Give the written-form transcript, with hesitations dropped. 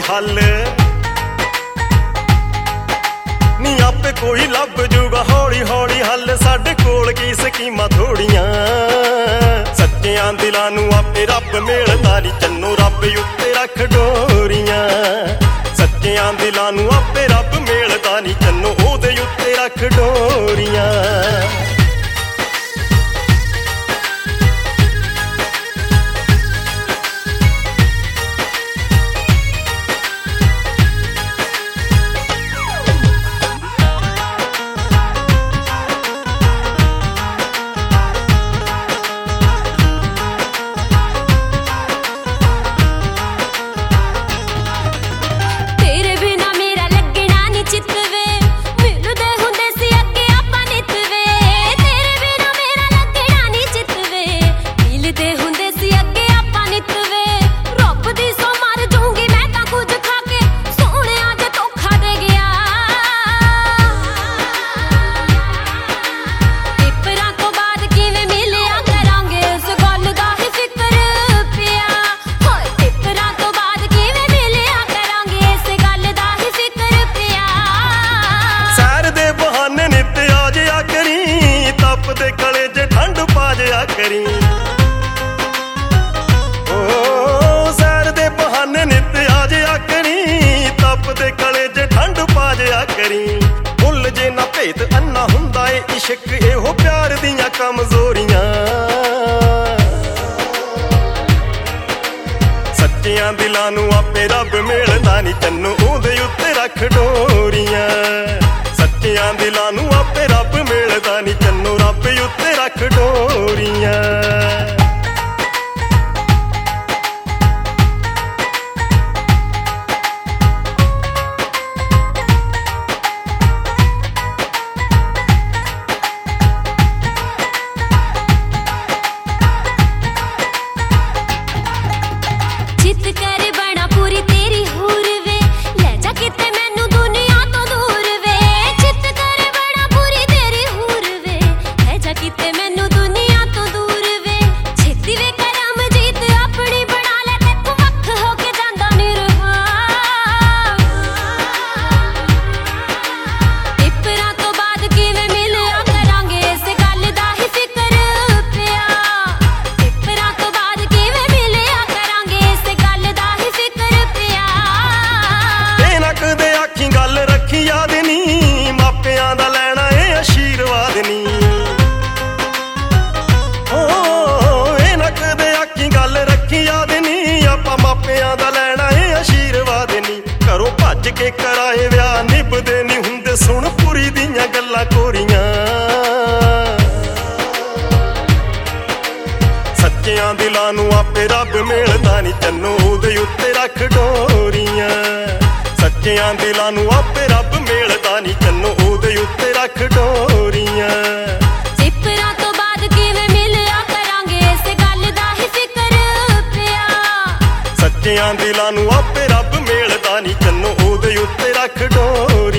हल नी आपे कोई लभ जूगा हौली हौली हल साडे कोल की स्कीमां थोड़ियां सच्चियां दिलां नूं आपे रब मिलदा नी चन्नो रब उत्ते रख डोरियां सच्चियां दिलां नूं आपे रब मिलदा नी चन्नो ओहदे उत्ते रख डोरियां करी सैर दे बहाने नित आ जाया करी तप दे कले जे ठंड पा जाया करी भुल जे ना भेद अन्ना हुंदा ए इश्क एहो प्यार दियां कमजोरियां सच्चियां दिलां नूं आपे रब मिलदा नी चन्नो ओहदे उत्ते रख डोरियां सच्चियां दिलां नूं आपे रब मिलदा नी चन्नो रब उत्ते रख डोरियां चित कर बना पूरी तेरी हूर वे ले जा किते मैनू दुनिया तो दूर वे चित कर बना पूरी तेरी हूर वे ले जा किते मैनू दुनिया तो दूर वे छेती वे करम जीत अपनी बना ले तेथों वख हो के जांदा नी रहा पेपरां तो बाद किवें मिलिया करांगे इस गल दा ही फिकर पिया पेपरां तो बाद किवें मिलिया करांगे इस गल दा ही फिकर पिया ए ना कदे आखी गल रखी याद नी मापियां दा लैना ए आशीर्वाद नी ए ना कदे आखी गल रखी याद नी आपां मापियां दा लैना ए आशीर्वाद नी घरों भज के कराए विआह निभदे नी हुंदे सुण पूरी दियां गल्लां कोरियां सच्चियां दिलां नूं आपे रब मिलदा नी चन्नो ओहदे उत्ते रख डोरियां सच्चियां दिलां नूं आपे रब मिलदा नी चन्नो ओहदे उत्ते रख डोरियां पेपरां तो बाद किवें मिलिया करांगे इस गल दा ही फिकर पिया सच्चियां दिलां नूं आपे रब मिलदा नी चन्नो ओहदे उत्ते रख डोरियां।